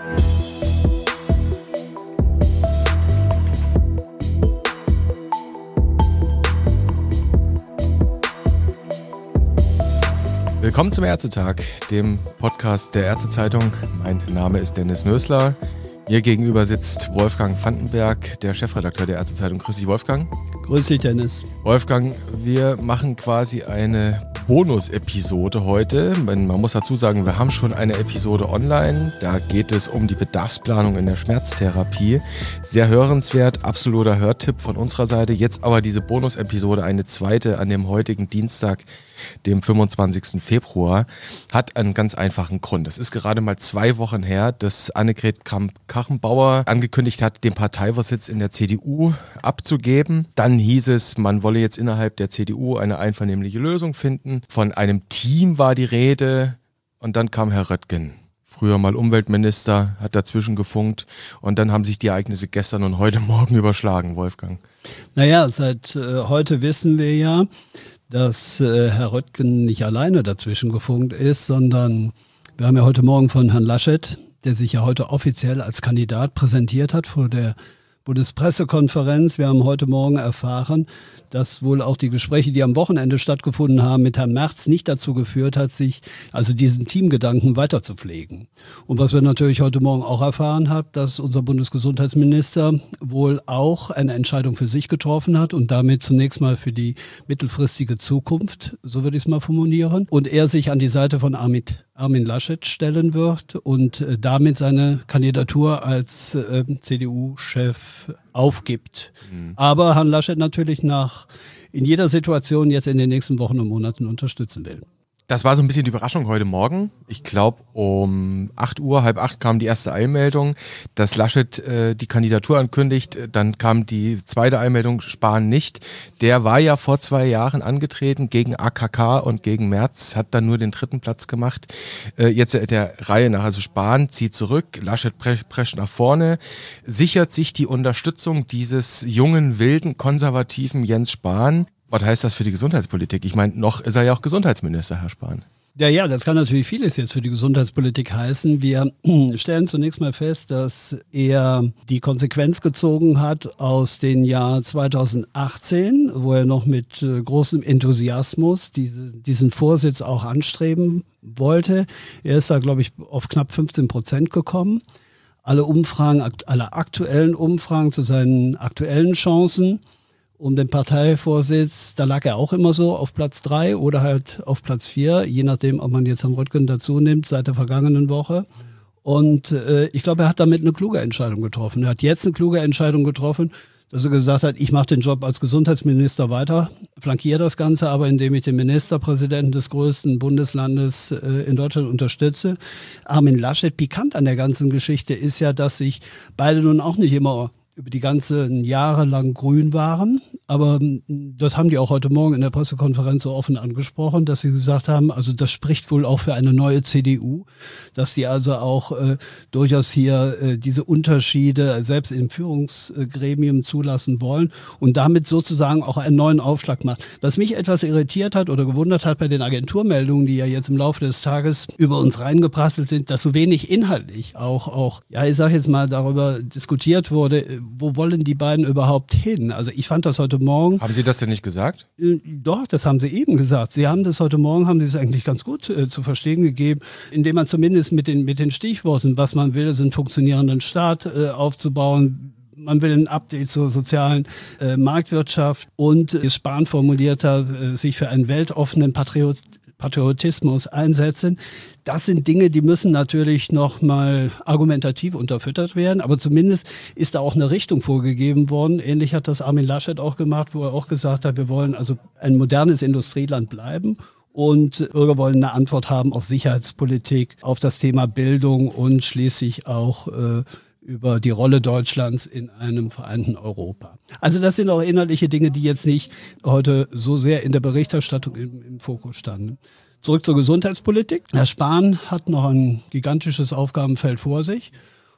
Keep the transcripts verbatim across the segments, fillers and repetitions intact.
Willkommen zum Ärztetag, dem Podcast der Ärztezeitung. Mein Name ist Dennis Nösler. Mir gegenüber sitzt Wolfgang Vandenberg, der Chefredakteur der Ärztezeitung. Grüß dich, Wolfgang. Grüß dich, Dennis. Wolfgang, wir machen quasi eine Bonus-Episode heute. Man muss dazu sagen, wir haben schon eine Episode online. Da geht es um die Bedarfsplanung in der Schmerztherapie. Sehr hörenswert, absoluter Hörtipp von unserer Seite. Jetzt aber diese Bonus-Episode, eine zweite an dem heutigen Dienstag, dem fünfundzwanzigsten Februar, hat einen ganz einfachen Grund. Es ist gerade mal zwei Wochen her, dass Annegret Kramp-Karrenbauer angekündigt hat, den Parteivorsitz in der C D U abzugeben. Dann hieß es, man wolle jetzt innerhalb der C D U eine einvernehmliche Lösung finden. Von einem Team war die Rede und dann kam Herr Röttgen, früher mal Umweltminister, hat dazwischen gefunkt und dann haben sich die Ereignisse gestern und heute Morgen überschlagen, Wolfgang. Naja, seit äh, heute wissen wir ja, dass äh, Herr Röttgen nicht alleine dazwischen gefunkt ist, sondern wir haben ja heute Morgen von Herrn Laschet, der sich ja heute offiziell als Kandidat präsentiert hat vor der Bundespressekonferenz. Wir haben heute Morgen erfahren, dass wohl auch die Gespräche, die am Wochenende stattgefunden haben mit Herrn Merz, nicht dazu geführt hat, sich also diesen Teamgedanken weiter zu pflegen. Und was wir natürlich heute Morgen auch erfahren haben, dass unser Bundesgesundheitsminister wohl auch eine Entscheidung für sich getroffen hat und damit zunächst mal für die mittelfristige Zukunft, so würde ich es mal formulieren, und er sich an die Seite von Armin, Armin Laschet stellen wird und äh, damit seine Kandidatur als äh, C D U-Chef aufgibt. Mhm. Aber Herrn Laschet natürlich nach in jeder Situation jetzt in den nächsten Wochen und Monaten unterstützen will. Das war so ein bisschen die Überraschung heute Morgen. Ich glaube, um acht Uhr, halb acht kam die erste Eilmeldung, dass Laschet äh, die Kandidatur ankündigt. Dann kam die zweite Eilmeldung, Spahn nicht. Der war ja vor zwei Jahren angetreten gegen A K K und gegen Merz, hat dann nur den dritten Platz gemacht. Äh, jetzt der Reihe nach, also Spahn zieht zurück, Laschet prescht nach vorne, sichert sich die Unterstützung dieses jungen, wilden, konservativen Jens Spahn. Was heißt das für die Gesundheitspolitik? Ich meine, noch ist er ja auch Gesundheitsminister, Herr Spahn. Ja, ja, das kann natürlich vieles jetzt für die Gesundheitspolitik heißen. Wir stellen zunächst mal fest, dass er die Konsequenz gezogen hat aus dem Jahr zweitausendachtzehn, wo er noch mit äh, großem Enthusiasmus diese, diesen Vorsitz auch anstreben wollte. Er ist da, glaube ich, auf knapp fünfzehn Prozent gekommen. Alle Umfragen, alle aktuellen Umfragen zu seinen aktuellen Chancen um den Parteivorsitz, da lag er auch immer so auf Platz drei oder halt auf Platz vier, je nachdem, ob man jetzt Herrn Röttgen dazu nimmt, seit der vergangenen Woche. Und äh, ich glaube, er hat damit eine kluge Entscheidung getroffen. Er hat jetzt eine kluge Entscheidung getroffen, dass er gesagt hat, ich mache den Job als Gesundheitsminister weiter, flankiere das Ganze aber, indem ich den Ministerpräsidenten des größten Bundeslandes äh, in Deutschland unterstütze. Armin Laschet, pikant an der ganzen Geschichte ist ja, dass sich beide nun auch nicht immer über die ganzen Jahre lang grün waren. Aber das haben die auch heute Morgen in der Pressekonferenz so offen angesprochen, dass sie gesagt haben, also das spricht wohl auch für eine neue C D U, dass die also auch äh, durchaus hier äh, diese Unterschiede selbst im Führungsgremium zulassen wollen und damit sozusagen auch einen neuen Aufschlag macht. Was mich etwas irritiert hat oder gewundert hat bei den Agenturmeldungen, die ja jetzt im Laufe des Tages über uns reingeprasselt sind, dass so wenig inhaltlich auch, auch ja, ich sage jetzt mal, darüber diskutiert wurde, wo wollen die beiden überhaupt hin? Also ich fand das heute Morgen. Haben Sie das denn nicht gesagt? Äh, doch, das haben Sie eben gesagt. Sie haben das heute Morgen, haben Sie es eigentlich ganz gut äh, zu verstehen gegeben, indem man zumindest mit den, mit den Stichworten, was man will, ist einen funktionierenden Staat äh, aufzubauen. Man will ein Update zur sozialen äh, Marktwirtschaft und äh, Spahn formuliert hat, äh, sich für einen weltoffenen Patriot Patriotismus einsetzen. Das sind Dinge, die müssen natürlich noch mal argumentativ unterfüttert werden, aber zumindest ist da auch eine Richtung vorgegeben worden. Ähnlich hat das Armin Laschet auch gemacht, wo er auch gesagt hat, wir wollen also ein modernes Industrieland bleiben und Bürger wollen eine Antwort haben auf Sicherheitspolitik, auf das Thema Bildung und schließlich auch äh, über die Rolle Deutschlands in einem vereinten Europa. Also das sind auch inhaltliche Dinge, die jetzt nicht heute so sehr in der Berichterstattung im, im Fokus standen. Zurück zur Gesundheitspolitik. Herr Spahn hat noch ein gigantisches Aufgabenfeld vor sich.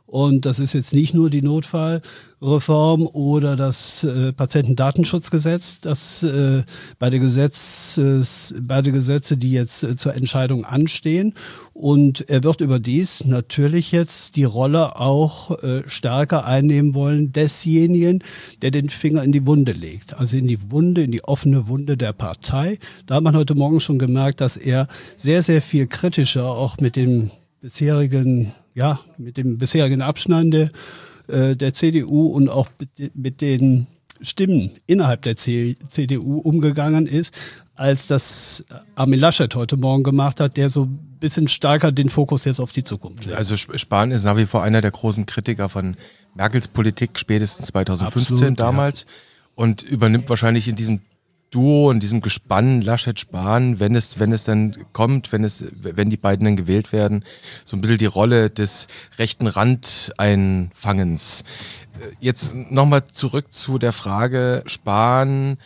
Und das ist jetzt nicht nur die Notfallreform oder das äh, Patientendatenschutzgesetz, das äh, beide, Gesetzes, beide Gesetze, die jetzt äh, zur Entscheidung anstehen. Und er wird überdies natürlich jetzt die Rolle auch äh, stärker einnehmen wollen desjenigen, der den Finger in die Wunde legt. Also in die Wunde, in die offene Wunde der Partei. Da hat man heute Morgen schon gemerkt, dass er sehr, sehr viel kritischer auch mit den bisherigen ja, mit dem bisherigen Abschneiden äh, der C D U und auch mit, mit den Stimmen innerhalb der C D U umgegangen ist, als das Armin Laschet heute Morgen gemacht hat, der so ein bisschen stärker den Fokus jetzt auf die Zukunft legt. Also Spahn ist nach wie vor einer der großen Kritiker von Merkels Politik, spätestens zweitausendfünfzehn Absolut, damals, ja. Und übernimmt wahrscheinlich in diesem Duo und diesem Gespann Laschet-Spahn, wenn es, wenn es dann kommt, wenn es, wenn die beiden dann gewählt werden, so ein bisschen die Rolle des rechten Randeinfangens. Jetzt nochmal zurück zu der Frage Spahn,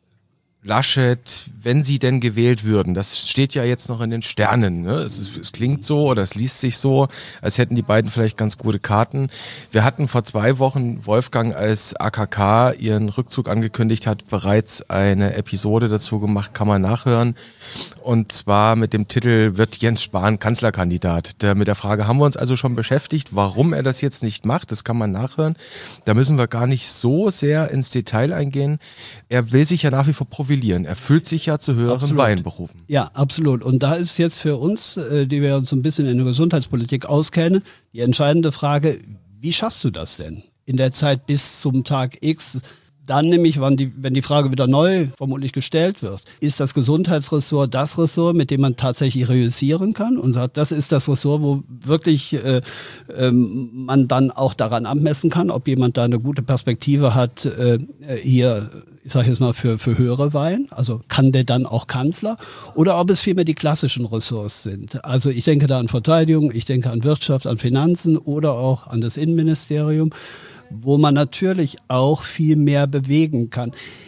Laschet, wenn sie denn gewählt würden, das steht ja jetzt noch in den Sternen. Ne? Es, ist, es klingt so oder es liest sich so, als hätten die beiden vielleicht ganz gute Karten. Wir hatten vor zwei Wochen Wolfgang, als A K K ihren Rückzug angekündigt hat, bereits eine Episode dazu gemacht, kann man nachhören. Und zwar mit dem Titel „Wird Jens Spahn Kanzlerkandidat?". Der, mit der Frage haben wir uns also schon beschäftigt, warum er das jetzt nicht macht, das kann man nachhören. Da müssen wir gar nicht so sehr ins Detail eingehen. Er will sich ja nach wie vor profilieren. Er fühlt sich ja zu höheren absolut. Weihen berufen. Ja, absolut. Und da ist jetzt für uns, die wir uns so ein bisschen in der Gesundheitspolitik auskennen, die entscheidende Frage, wie schaffst du das denn in der Zeit bis zum Tag X? Dann nämlich, wenn die, wenn die Frage wieder neu vermutlich gestellt wird, ist das Gesundheitsressort das Ressort, mit dem man tatsächlich reüssieren kann und sagt, das ist das Ressort, wo wirklich äh, ähm, man dann auch daran abmessen kann, ob jemand da eine gute Perspektive hat, äh, hier, ich sage jetzt mal, für, für höhere Weihen, also kann der dann auch Kanzler, oder ob es vielmehr die klassischen Ressorts sind. Also ich denke da an Verteidigung, ich denke an Wirtschaft, an Finanzen oder auch an das Innenministerium, wo man natürlich auch viel mehr bewegen kann.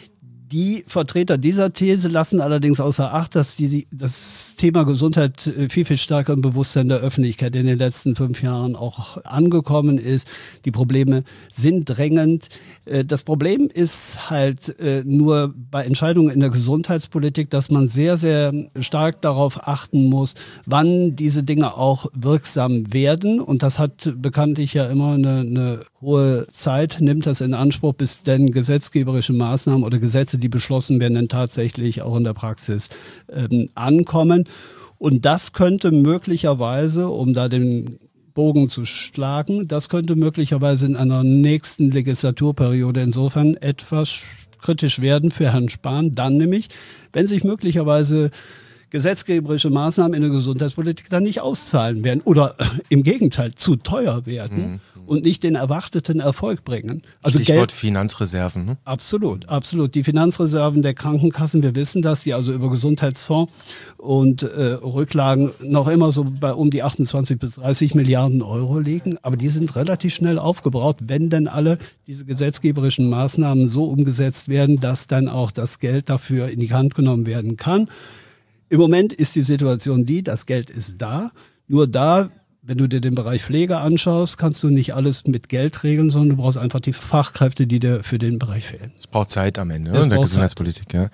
Die Vertreter dieser These lassen allerdings außer Acht, dass die, das Thema Gesundheit viel, viel stärker im Bewusstsein der Öffentlichkeit in den letzten fünf Jahren auch angekommen ist. Die Probleme sind drängend. Das Problem ist halt nur bei Entscheidungen in der Gesundheitspolitik, dass man sehr, sehr stark darauf achten muss, wann diese Dinge auch wirksam werden. Und das hat bekanntlich ja immer eine, eine hohe Zeit, nimmt das in Anspruch, bis denn gesetzgeberische Maßnahmen oder Gesetze, die beschlossen werden, dann tatsächlich auch in der Praxis ähm, ankommen. Und das könnte möglicherweise, um da den Bogen zu schlagen, das könnte möglicherweise in einer nächsten Legislaturperiode insofern etwas kritisch werden für Herrn Spahn. Dann nämlich, wenn sich möglicherweise gesetzgeberische Maßnahmen in der Gesundheitspolitik dann nicht auszahlen werden oder äh, im Gegenteil zu teuer werden mhm. und nicht den erwarteten Erfolg bringen. Also Stichwort Geld, Finanzreserven. Ne? Absolut, absolut. Die Finanzreserven der Krankenkassen, wir wissen das, die also über Gesundheitsfonds und äh, Rücklagen noch immer so bei um die achtundzwanzig bis dreißig Milliarden Euro liegen. Aber die sind relativ schnell aufgebraucht, wenn denn alle diese gesetzgeberischen Maßnahmen so umgesetzt werden, dass dann auch das Geld dafür in die Hand genommen werden kann. Im Moment ist die Situation die, das Geld ist da, nur da, wenn du dir den Bereich Pflege anschaust, kannst du nicht alles mit Geld regeln, sondern du brauchst einfach die Fachkräfte, die dir für den Bereich fehlen. Es braucht Zeit am Ende, ne, in der Gesundheitspolitik. Ja.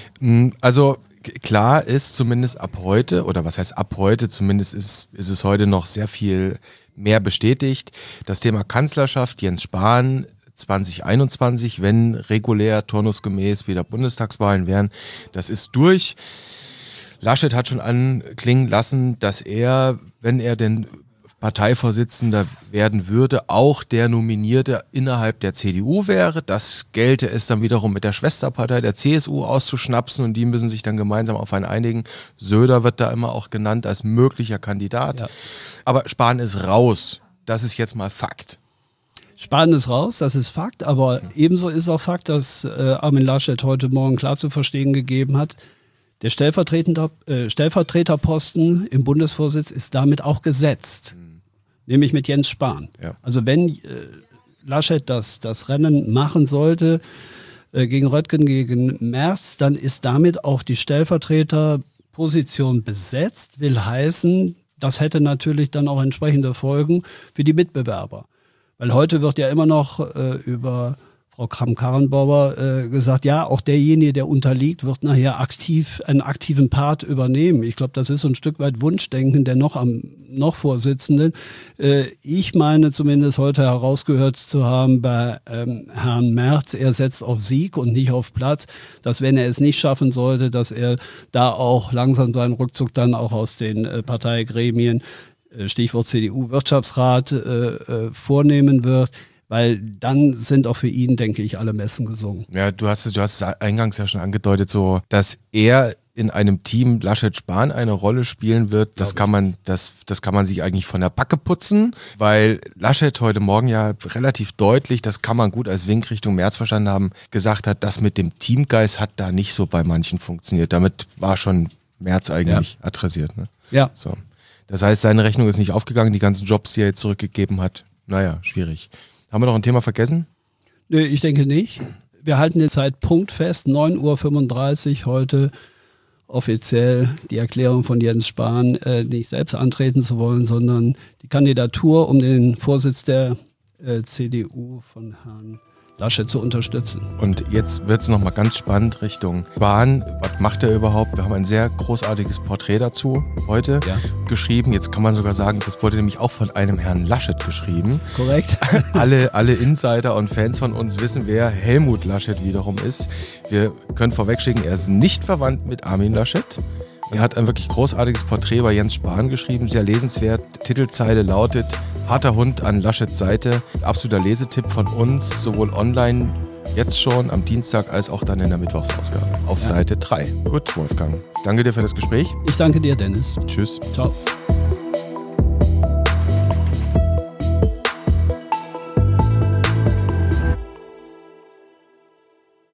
Also klar ist zumindest ab heute, oder was heißt ab heute, zumindest ist, ist es heute noch sehr viel mehr bestätigt, das Thema Kanzlerschaft, Jens Spahn, zwanzig einundzwanzig, wenn regulär, turnusgemäß wieder Bundestagswahlen wären, das ist durch. Laschet hat schon anklingen lassen, dass er, wenn er denn Parteivorsitzender werden würde, auch der Nominierte innerhalb der C D U wäre. Das gelte es dann wiederum mit der Schwesterpartei der C S U auszuschnapsen und die müssen sich dann gemeinsam auf einen einigen. Söder wird da immer auch genannt als möglicher Kandidat. Ja. Aber Spahn ist raus. Das ist jetzt mal Fakt. Spahn ist raus, das ist Fakt. Aber ebenso ist auch Fakt, dass äh, Armin Laschet heute Morgen klar zu verstehen gegeben hat, der Stellvertreter, äh, Stellvertreterposten im Bundesvorsitz ist damit auch gesetzt, mhm. nämlich mit Jens Spahn. Ja. Also wenn äh, Laschet das, das Rennen machen sollte äh, gegen Röttgen, gegen Merz, dann ist damit auch die Stellvertreterposition besetzt, will heißen, das hätte natürlich dann auch entsprechende Folgen für die Mitbewerber. Weil heute wird ja immer noch äh, über Frau Kramp-Karrenbauer äh, gesagt, ja, auch derjenige, der unterliegt, wird nachher aktiv einen aktiven Part übernehmen. Ich glaube, das ist so ein Stück weit Wunschdenken der noch am noch Vorsitzenden. Äh, ich meine zumindest heute herausgehört zu haben bei ähm, Herrn Merz, er setzt auf Sieg und nicht auf Platz, dass wenn er es nicht schaffen sollte, dass er da auch langsam seinen Rückzug dann auch aus den äh, Parteigremien, äh, Stichwort C D U-Wirtschaftsrat, äh, äh, vornehmen wird. Weil dann sind auch für ihn, denke ich, alle Messen gesungen. Ja, du hast es, du hast es eingangs ja schon angedeutet, so, dass er in einem Team Laschet-Spahn eine Rolle spielen wird. Das kann man, das, das kann man sich eigentlich von der Backe putzen, weil Laschet heute Morgen ja relativ deutlich, das kann man gut als Wink Richtung Merz verstanden haben, gesagt hat, das mit dem Teamgeist hat da nicht so bei manchen funktioniert. Damit war schon Merz eigentlich ja. adressiert. Ne? Ja. So. Das heißt, seine Rechnung ist nicht aufgegangen, die ganzen Jobs, die er jetzt zurückgegeben hat. Naja, schwierig. Haben wir noch ein Thema vergessen? Nö, ich denke nicht. Wir halten den Zeitpunkt fest, neun Uhr fünfunddreißig heute offiziell die Erklärung von Jens Spahn, äh, nicht selbst antreten zu wollen, sondern die Kandidatur um den Vorsitz der äh, C D U von Herrn Laschet zu unterstützen. Und jetzt wird es nochmal ganz spannend Richtung Spahn. Was macht er überhaupt? Wir haben ein sehr großartiges Porträt dazu heute ja. geschrieben. Jetzt kann man sogar sagen, das wurde nämlich auch von einem Herrn Laschet geschrieben. Korrekt. alle, alle Insider und Fans von uns wissen, wer Helmut Laschet wiederum ist. Wir können vorwegschicken, er ist nicht verwandt mit Armin Laschet. Er hat ein wirklich großartiges Porträt bei Jens Spahn geschrieben, sehr lesenswert. Titelzeile lautet: Harter Hund an Laschets Seite. Absoluter Lesetipp von uns, sowohl online jetzt schon am Dienstag als auch dann in der Mittwochsausgabe auf ja. Seite drei. Gut, Wolfgang. Danke dir für das Gespräch. Ich danke dir, Dennis. Tschüss. Ciao.